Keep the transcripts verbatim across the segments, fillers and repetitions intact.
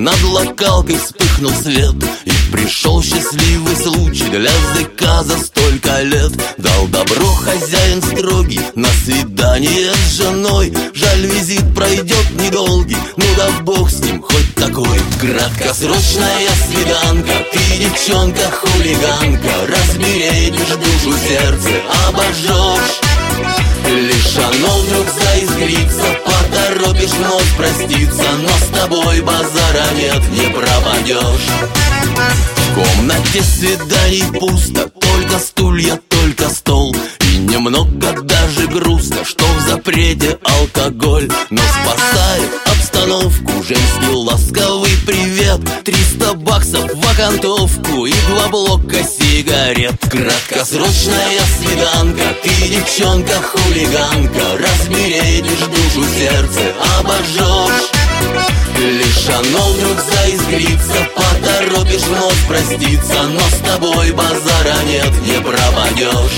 над локалкой вспыхнул свет, и пришел счастливый случай для зэка за столько лет. Дал добро хозяин строгий на свидание с женой. Жаль, визит пройдет недолгий, ну да бог с ним, хоть такой. Краткосрочная свиданка, ты девчонка-хулиганка, разбередишь душу, сердце обожжешь. Лишь оно вдруг заискрится, поторопишь вновь проститься, но с тобой базара нет, не пропадешь. В комнате свиданий пусто, только стулья, только стол. И немного даже грустно, что в запрете алкоголь. Но спасает обстановку женский ласковый привет. Триста баксов в окантовку и два блока сигарет. Краткосрочная свиданка, ты девчонка-хулиганка, разбередишь душу, сердце обожжешь. Лишь оно вдруг заискрится, поторопишь вновь проститься, но с тобой базара нет, не пропадешь.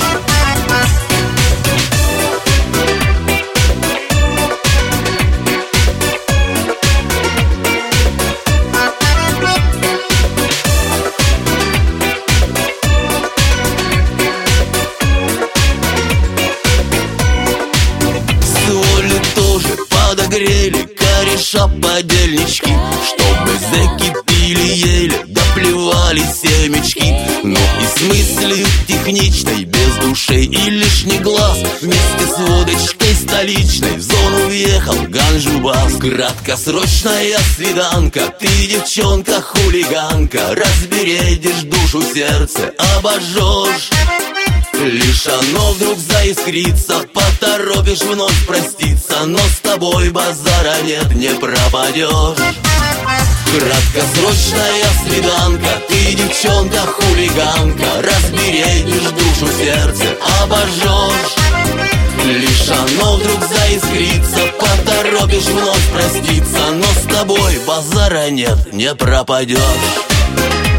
Соли тоже подогрели, кореша подельнички, чтобы зэки пили еле, да плевали семечки. Но и с мыслью техничной, без душей и лишний глаз, вместе с водочкой столичной в зону въехал ганджубас. Краткосрочная свиданка, ты девчонка-хулиганка, разбередишь душу, сердце обожжешь. Лишь оно вдруг заискрится, поторопишь вновь проститься, но с тобой базара нет, не пропадешь. Краткосрочная свиданка, ты девчонка-хулиганка, разбередишь душу, сердце обожжешь. Лишь оно вдруг заискрится, поторопишь вновь проститься, но с тобой базара нет, не пропадешь.